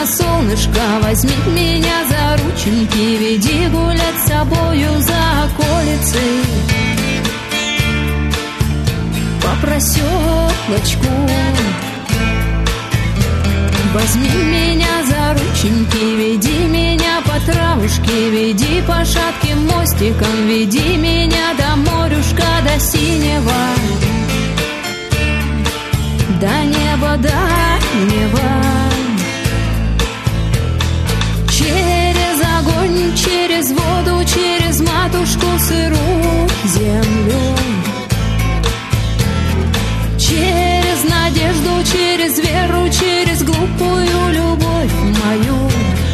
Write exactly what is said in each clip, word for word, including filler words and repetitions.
солнышко, возьми меня за рученьки, веди гулять с собою за околицей. По проселочку возьми меня за рученьки, веди меня по травушке, веди по шатким мостикам, веди меня до морюшка, до синего, до неба, до неба. Через огонь, через воду, через матушку сырую землю, через надежду, через веру, через глупую любовь мою.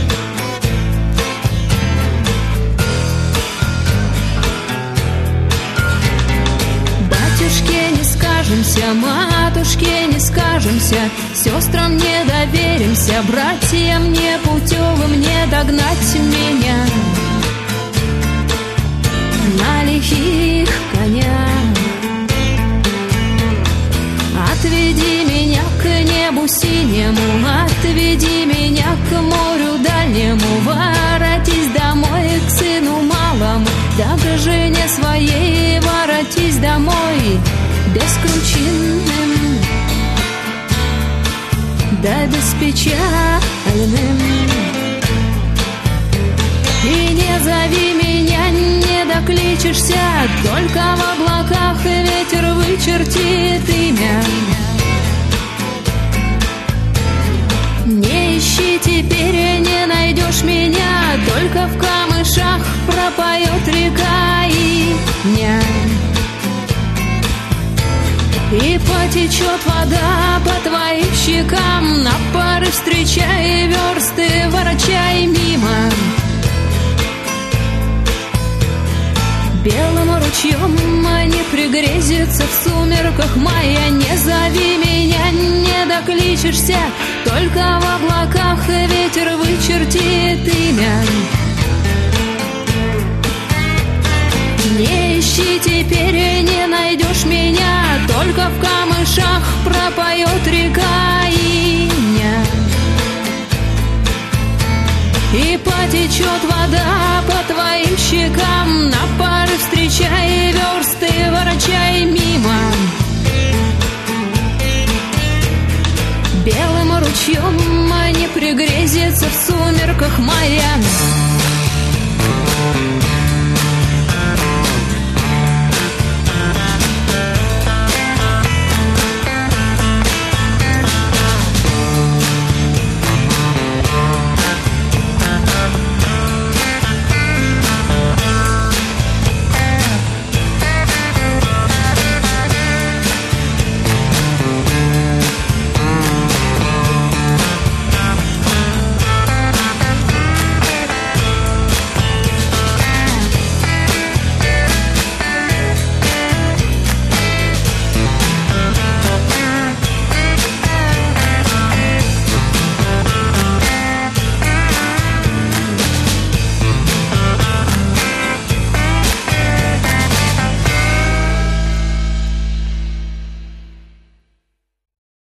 Батюшке не скажемся, матушке не скажемся, сестрам не доверимся, братьям непутевым не догнать меня на лихих конях. Отведи меня к небу синему, отведи меня к морю дальнему, воротись домой к сыну малому, да к жене своей воротись домой, бескручинным, да беспечальным. И не зови меня, не докличешься, только в облаках ветер вычертит имя. Не ищи теперь, не найдешь меня, только в камышах пропоет река Иня. И потечет вода по твоим щекам, на пары встречай версты, ворочай мимо. Белым ручьем не пригрезится в сумерках мая. Не зови меня, не докличешься, только в облаках ветер вычертит имя. Не ищи теперь, не найдешь меня, только в камышах пропоет река Иня. И потечет вода по твоим щекам, на пары встречай версты, ворочай мимо. Белым ручьем не пригрезится в сумерках мая.